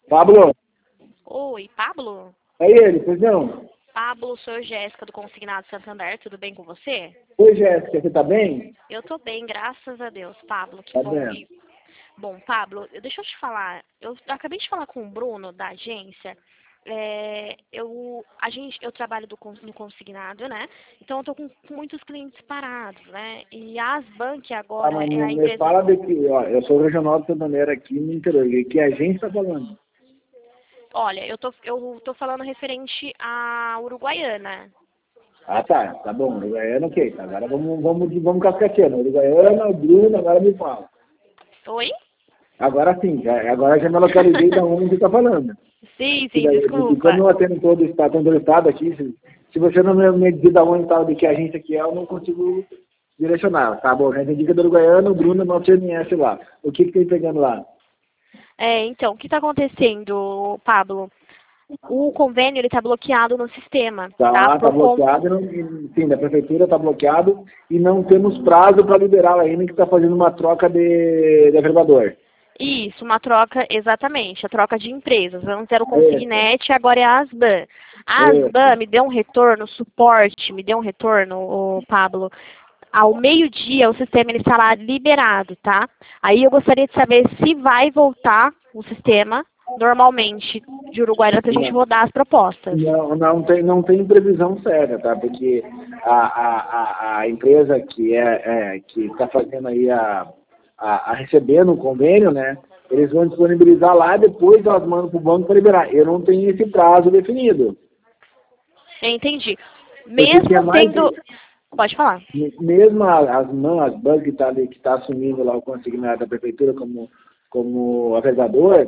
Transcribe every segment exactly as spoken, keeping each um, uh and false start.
Pablo? Oi, Pablo? É ele, pois não? Pablo, sou Jéssica do Consignado Santander, tudo bem com você? Oi, Jéssica, você tá bem? Eu tô bem, graças a Deus, Pablo, que Tá bom bem. ouvir. Bom, Pablo, eu- deixa eu te falar, eu acabei de falar com o Bruno, da agência, é, eu, a gente, eu trabalho do, con- no consignado, né? Então eu tô com, com muitos clientes parados, né? E a Asbank Ah, agora mas é me, a me empresa... fala de que, ó, eu sou regional do Santander aqui no interior. E que a gente tá falando? Olha, eu tô, eu tô falando referente à Uruguaiana. Ah, tá, tá bom. Uruguaiana, ok. Tá, agora vamos, vamos, vamos cascateando. Uruguaiana, o Bruno, agora me fala. Oi? Agora sim, já, agora já me localizei da onde você tá falando. Sim, E sim, daí, e desculpa. como eu atendo todo o estado, todo o estado aqui, se, se você não me, me dizer da onde tá, de que agência que é, eu não consigo direcionar. Tá bom, já entendi que é do Uruguaiana, o Bruno, nosso M S lá. O que que tem pegando lá? É, então, o que está acontecendo, Pablo? O convênio ele está bloqueado no sistema, tá? Tá, tá Por conta. bloqueado, e não, e, sim, da prefeitura tá bloqueado e não temos prazo para liberar ainda que está fazendo uma troca de, de elevador. Isso, uma troca, exatamente, a troca de empresas. Antes era o Isso, Consignet, agora é a Asban. A isso. Asban me deu um retorno, suporte, me deu um retorno, o Pablo. Ao meio-dia o sistema ele está lá liberado, tá? Aí eu gostaria de saber se vai voltar o sistema normalmente de Uruguaiana para a gente Não, rodar as propostas. não, não tem, não tem previsão séria, tá? Porque a, a, a, a empresa que é, é que está fazendo aí a, a, a recebendo o convênio, né? Eles vão disponibilizar lá, depois elas mandam para o banco para liberar. Eu não tenho esse prazo definido. Entendi. Porque tinha Mesmo mais tendo. de, Pode falar. mesmo a- as mãos, as bancos que está que tá assumindo lá o consignado da prefeitura como, como aversador,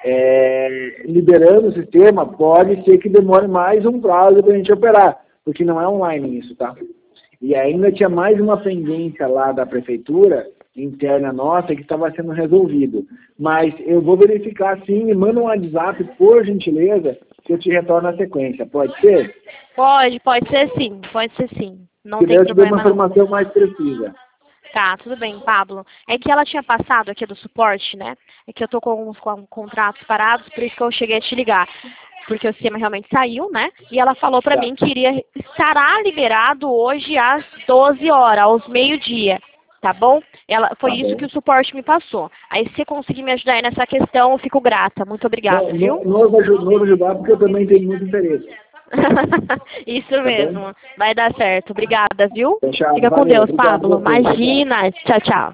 é, liberando o sistema, pode ser que demore mais um prazo para a gente operar, porque não é online isso, tá? E ainda tinha mais uma pendência lá da prefeitura, interna nossa, que estava sendo resolvido. Mas eu vou verificar sim, me manda um WhatsApp, por gentileza, que eu te retorno na sequência. Pode ser? Pode, pode ser sim, pode ser sim. Não Que daí tem eu te dou uma problema não. informação mais precisa. Tá, tudo bem, Pablo. É que ela tinha passado aqui do suporte, né? É que eu tô com uns com contratos parados, por isso que eu cheguei a te ligar. Porque o sistema realmente saiu, né? E ela falou pra Tá. mim que iria, estará liberado hoje às doze horas, aos meio-dia. Tá bom? Ela, foi Tá isso que bom. o suporte me passou. Aí se você conseguir me ajudar aí nessa questão, eu fico grata. Muito obrigada, No, viu? no, nos aju- nos ajudar, porque eu também tenho muito interesse. Isso Tá bom? mesmo. Vai dar certo. Obrigada, viu? Fechado. Fica com Valeu. Deus, Obrigado Pablo. a você. Tchau, tchau. Imagina. Tchau, tchau.